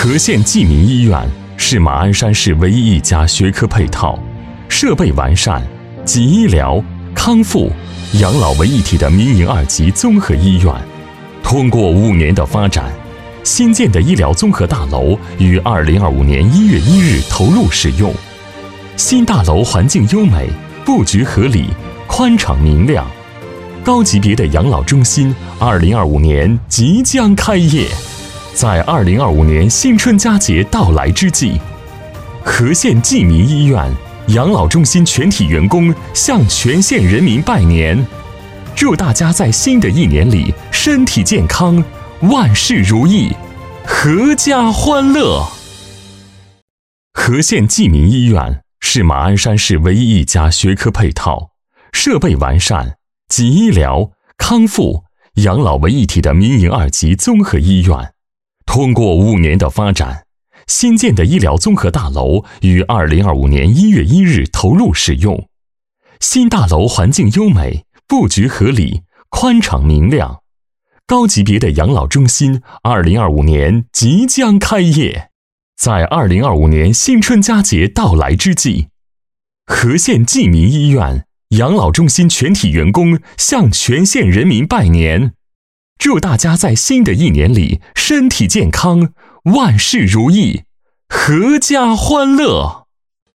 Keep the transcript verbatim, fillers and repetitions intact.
和县济民医院是马鞍山市唯一一家学科配套、设备完善、集医疗、康复、养老为一体的民营二级综合医院。通过五年的发展，新建的医疗综合大楼于二零二五年一月一日投入使用。新大楼环境优美，布局合理，宽敞明亮。高级别的养老中心二零二五年即将开业。在二零二五年新春佳节到来之际，和县济民医院养老中心全体员工向全县人民拜年，祝大家在新的一年里身体健康，万事如意，阖家欢乐。和县济民医院是马鞍山市唯一一家学科配套、设备完善、集医疗、康复、养老为一体的民营二级综合医院。通过五年的发展，新建的医疗综合大楼于二零二五年一月一日投入使用。新大楼环境优美，布局合理，宽敞明亮。高级别的养老中心二零二五年即将开业。在二零二五年新春佳节到来之际，和县济民医院养老中心全体员工向全县人民拜年，祝大家在新的一年里身体健康，万事如意，阖家欢乐。